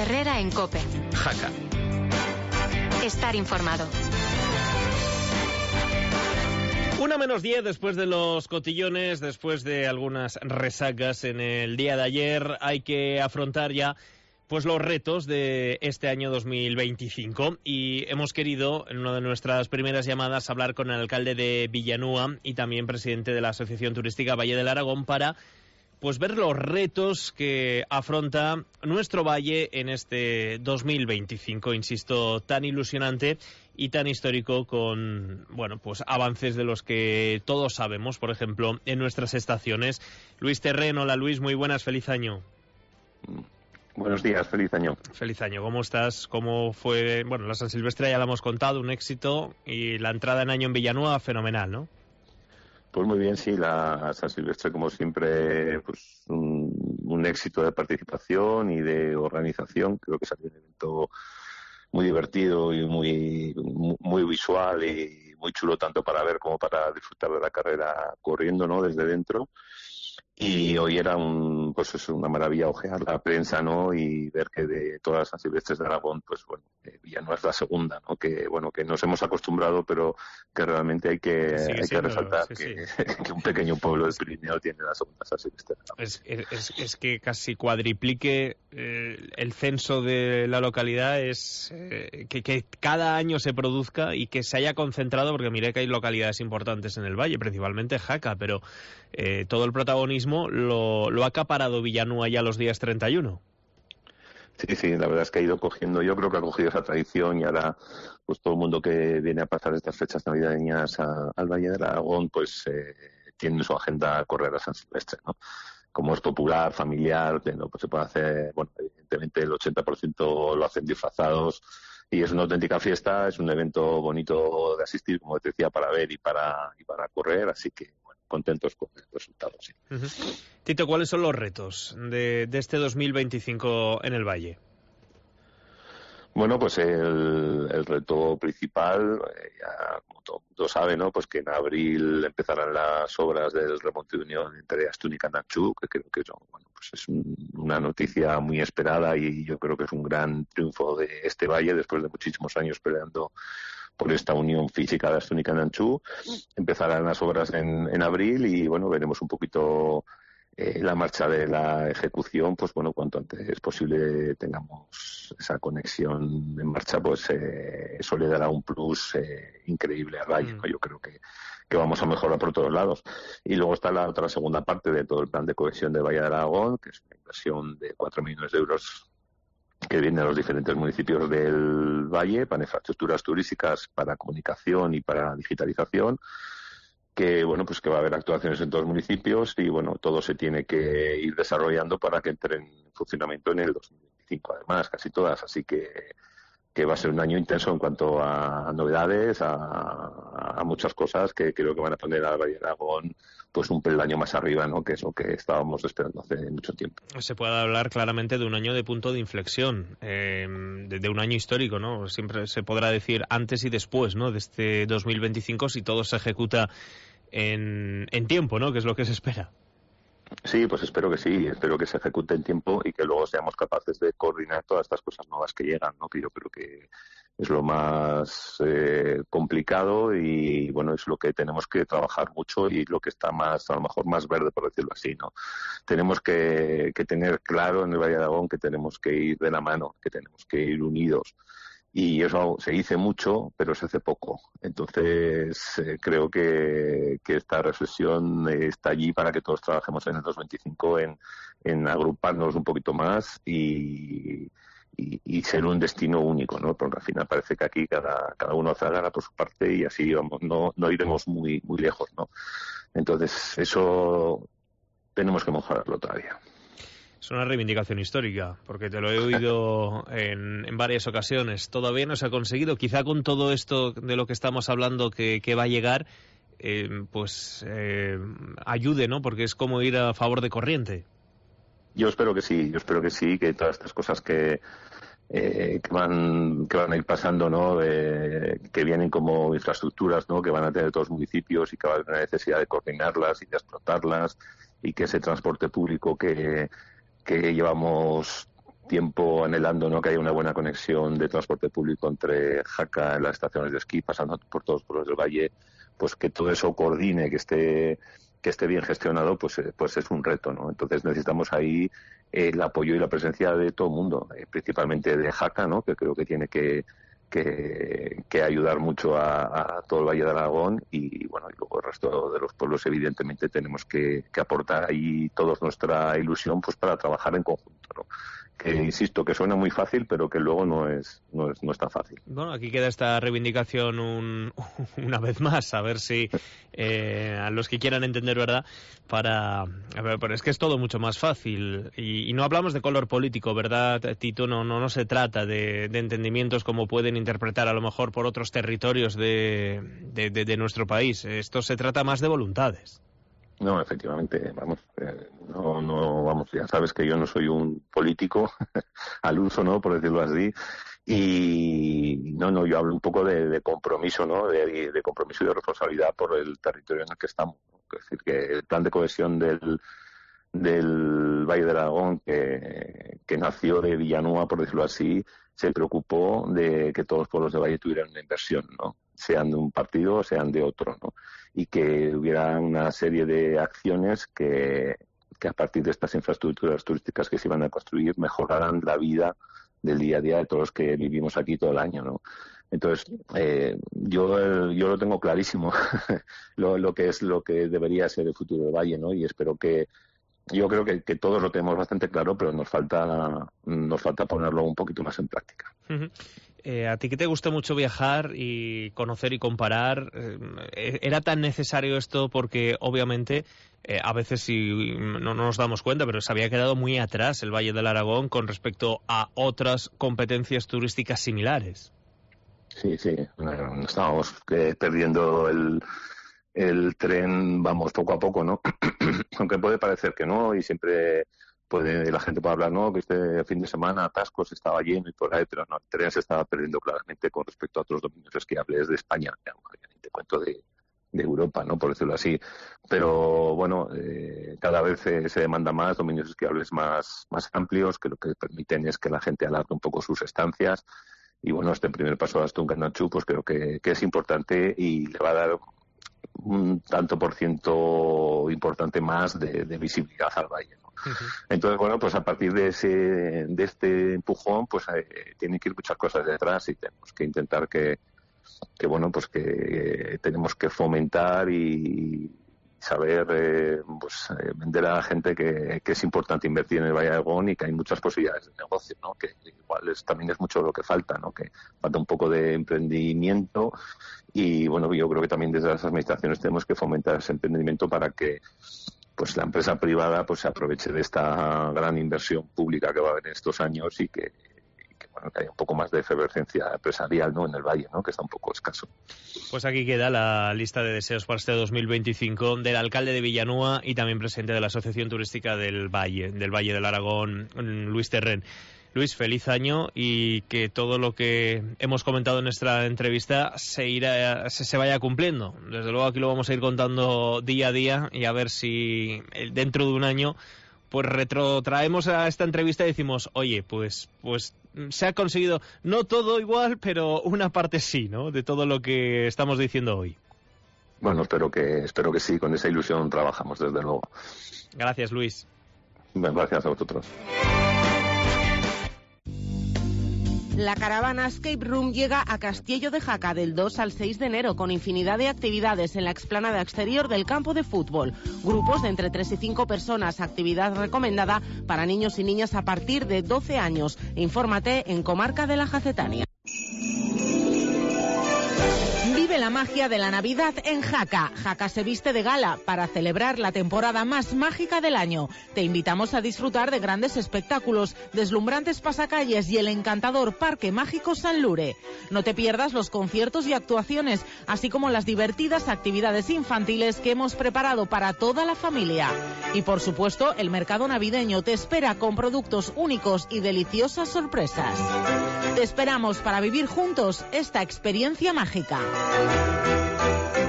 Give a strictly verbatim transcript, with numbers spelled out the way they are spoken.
Herrera en COPE. Jaca. Estar informado. Una menos diez después de los cotillones, después de algunas resacas en el día de ayer, hay que afrontar ya pues los retos de este año dos mil veinticinco, y hemos querido en una de nuestras primeras llamadas hablar con el alcalde de Villanúa y también presidente de la Asociación Turística Valle del Aragón para pues ver los retos que afronta nuestro valle en este dos mil veinticinco, insisto, tan ilusionante y tan histórico, con bueno pues avances de los que todos sabemos, por ejemplo, en nuestras estaciones. Luis Terrén, hola Luis, muy buenas, feliz año. Buenos días, feliz año. Feliz año, ¿cómo estás? ¿Cómo fue? Bueno, la San Silvestre ya la hemos contado, un éxito, y la entrada en año en Villanúa, fenomenal, ¿no? Pues muy bien, sí, la San Silvestre, como siempre, pues un, un éxito de participación y de organización. Creo que salió un evento muy divertido y muy, muy, muy visual y muy chulo, tanto para ver como para disfrutar de la carrera corriendo, ¿no?, desde dentro. Y hoy era un, pues es una maravilla ojear la prensa, ¿no?, y ver que de todas las San Silvestres de Aragón, pues bueno, eh, Villanúa es la segunda, ¿no?, que bueno, que nos hemos acostumbrado, pero que realmente hay que, Sigue hay siendo, que resaltar sí, que, sí. que un pequeño pueblo del Pirineo tiene la segunda San Silvestre de Aragón. Es, es, es que casi cuadriplique eh, el censo de la localidad, es eh, que, que cada año se produzca y que se haya concentrado, porque miré que hay localidades importantes en el valle, principalmente Jaca, pero eh, todo el protagonismo lo, lo ha acaparado Villanúa ya los días treinta y uno. Sí, sí, la verdad es que ha ido cogiendo, yo creo que ha cogido esa tradición, y ahora pues todo el mundo que viene a pasar estas fechas navideñas a, al Valle del Aragón, pues eh, tiene en su agenda correr a San Silvestre, ¿no? Como es popular, familiar, no, pues se puede hacer, bueno, evidentemente el ochenta por ciento lo hacen disfrazados, y es una auténtica fiesta, es un evento bonito de asistir, como te decía, para ver y para, y para correr, así que bueno, contentos con el resultado, sí. Uh-huh. Tito, ¿cuáles son los retos de, de este dos mil veinticinco en el Valle? Bueno, pues el, el reto principal, eh, ya como todo el mundo sabe, ¿no?, pues que en abril empezarán las obras del remonte de unión entre Astún y Candanchú, que creo que son, bueno, pues es un, una noticia muy esperada, y yo creo que es un gran triunfo de este valle después de muchísimos años peleando por esta unión física de Astún y Candanchú. Empezarán las obras en, en abril y, bueno, veremos un poquito Eh, la marcha de la ejecución, pues bueno, cuanto antes posible tengamos esa conexión en marcha, pues eh, eso le dará un plus eh, increíble al Valle, ¿no? Yo creo que, que vamos a mejorar por todos lados. Y luego está la otra segunda parte de todo el plan de cohesión de Valle de Aragón, que es una inversión de cuatro millones de euros que viene a los diferentes municipios del Valle para infraestructuras turísticas, para comunicación y para digitalización, que bueno, pues que va a haber actuaciones en todos los municipios, y bueno, todo se tiene que ir desarrollando para que entre en funcionamiento en el dos mil veinticinco, además, casi todas, así que que va a ser un año intenso en cuanto a novedades, a, a muchas cosas que creo que van a poner al Valle de Aragón pues un peldaño más arriba, ¿no?, que es lo que estábamos esperando hace mucho tiempo. Se puede hablar claramente de un año de punto de inflexión, eh, de, de un año histórico, ¿no? Siempre se podrá decir antes y después, ¿no?, de este dos mil veinticinco, si todo se ejecuta en, en tiempo, ¿no?, que es lo que se espera. Sí, pues espero que sí, espero que se ejecute en tiempo y que luego seamos capaces de coordinar todas estas cosas nuevas que llegan, ¿no?, que yo creo que es lo más eh, complicado, y bueno, es lo que tenemos que trabajar mucho y lo que está más, a lo mejor más verde, por decirlo así, ¿no? Tenemos que, que tener claro en el Valle de Aragón que tenemos que ir de la mano, que tenemos que ir unidos. Y eso se dice mucho, pero se hace poco. Entonces, eh, creo que, que esta reflexión está allí para que todos trabajemos en el dos mil veinticinco en, en agruparnos un poquito más y, y, y ser un destino único, ¿no? Porque al final parece que aquí cada, cada uno hace la gana por su parte y así vamos, no, no iremos muy, muy lejos, ¿no? Entonces, eso tenemos que mejorarlo todavía. Es una reivindicación histórica, porque te lo he oído en, en varias ocasiones. Todavía no se ha conseguido, quizá con todo esto de lo que estamos hablando que, que va a llegar, eh, pues eh, ayude, ¿no? Porque es como ir a favor de corriente. Yo espero que sí, yo espero que sí, que todas estas cosas que, eh, que van que van a ir pasando, ¿no?, eh, que vienen como infraestructuras, ¿no?, que van a tener todos los municipios y que va a haber una necesidad de coordinarlas y de explotarlas, y que ese transporte público que que llevamos tiempo anhelando, ¿no?, que haya una buena conexión de transporte público entre Jaca, las estaciones de esquí, pasando por todos los pueblos del valle, pues que todo eso coordine, que esté que esté bien gestionado, pues pues es un reto, ¿no? Entonces necesitamos ahí el apoyo y la presencia de todo el mundo, eh, principalmente de Jaca, ¿no?, que creo que tiene que que, que ayudar mucho a, a todo el Valle de Aragón, y bueno, y luego el resto de los pueblos evidentemente tenemos que, que aportar ahí todos nuestra ilusión, pues para trabajar en conjunto, ¿no? Que insisto, que suena muy fácil, pero que luego no es no es, no es tan fácil. Bueno, aquí queda esta reivindicación un, una vez más, a ver si eh, a los que quieran entender, ¿verdad? Para, a ver, pero es que es todo mucho más fácil, y, y no hablamos de color político, ¿verdad, Tito? No, no, no se trata de, de entendimientos como pueden interpretar a lo mejor por otros territorios de, de, de, de nuestro país. Esto se trata más de voluntades. No, efectivamente, vamos, eh, no, no, vamos, ya sabes que yo no soy un político al uso, ¿no?, por decirlo así, y no, no, yo hablo un poco de, de compromiso, ¿no?, de, de compromiso y de responsabilidad por el territorio en el que estamos, ¿no? Es decir, que el plan de cohesión del del Valle de Aragón, que, que nació de Villanueva, por decirlo así, se preocupó de que todos los pueblos de Valle tuvieran una inversión, ¿no?, sean de un partido o sean de otro, ¿no?, y que hubiera una serie de acciones que, que a partir de estas infraestructuras turísticas que se iban a construir mejoraran la vida del día a día de todos los que vivimos aquí todo el año, ¿no? Entonces, eh, yo yo lo tengo clarísimo, lo, lo que es lo que debería ser el futuro del Valle, ¿no? Y espero que Yo creo que, que todos lo tenemos bastante claro, pero nos falta nos falta ponerlo un poquito más en práctica. Uh-huh. Eh, a ti que te gusta mucho viajar y conocer y comparar, eh, ¿era tan necesario esto? Porque obviamente eh, a veces sí, no, no nos damos cuenta, pero se había quedado muy atrás el Valle del Aragón con respecto a otras competencias turísticas similares. Sí, sí, bueno, estábamos eh, perdiendo el... el tren, vamos, poco a poco, ¿no? Aunque puede parecer que no, y siempre puede la gente puede hablar, no, que este fin de semana Atascos estaba lleno y por ahí, pero no, el tren se estaba perdiendo claramente con respecto a otros dominios esquiables de España, ya, ni te cuento de, de Europa, ¿no?, por decirlo así. Pero bueno, eh, cada vez se, se demanda más dominios esquiables más, más amplios, que lo que permiten es que la gente alargue un poco sus estancias. Y bueno, este primer paso a Astuncanachú, pues creo que, que es importante y le va a dar un tanto por ciento importante más de, de visibilidad al valle, ¿no? Uh-huh. Entonces, bueno, pues a partir de ese de este empujón, pues eh, tienen que ir muchas cosas detrás y tenemos que intentar que, que bueno, pues que eh, tenemos que fomentar y saber eh, pues eh, vender a la gente que, que es importante invertir en el Valle de Aragón y que hay muchas posibilidades de negocio, ¿no? Que igual es, también es mucho lo que falta, ¿no? Que falta un poco de emprendimiento y bueno, yo creo que también desde las administraciones tenemos que fomentar ese emprendimiento para que pues la empresa privada pues se aproveche de esta gran inversión pública que va a haber en estos años y que bueno, que haya un poco más de efervescencia empresarial, ¿no?, en el Valle, ¿no?, que está un poco escaso. Pues aquí queda la lista de deseos para este dos mil veinticinco del alcalde de Villanueva y también presidente de la Asociación Turística del Valle, del Valle del Aragón, Luis Terrén. Luis, feliz año y que todo lo que hemos comentado en nuestra entrevista se irá, se, se vaya cumpliendo. Desde luego aquí lo vamos a ir contando día a día y a ver si dentro de un año pues retrotraemos a esta entrevista y decimos, oye, pues pues se ha conseguido, no todo igual, pero una parte sí, ¿no?, de todo lo que estamos diciendo hoy. Bueno, espero que espero que sí, con esa ilusión trabajamos, desde luego. Gracias, Luis. Bueno, gracias a vosotros. La caravana Escape Room llega a Castillo de Jaca del dos al seis de enero con infinidad de actividades en la explanada exterior del campo de fútbol. Grupos de entre tres y cinco personas, actividad recomendada para niños y niñas a partir de doce años. Infórmate en Comarca de la Jacetania. Vive la magia de la Navidad en Jaca. Jaca se viste de gala para celebrar la temporada más mágica del año. Te invitamos a disfrutar de grandes espectáculos, deslumbrantes pasacalles y el encantador Parque Mágico San Lure. No te pierdas los conciertos y actuaciones, así como las divertidas actividades infantiles que hemos preparado para toda la familia. Y por supuesto, el mercado navideño te espera con productos únicos y deliciosas sorpresas. Te esperamos para vivir juntos esta experiencia mágica.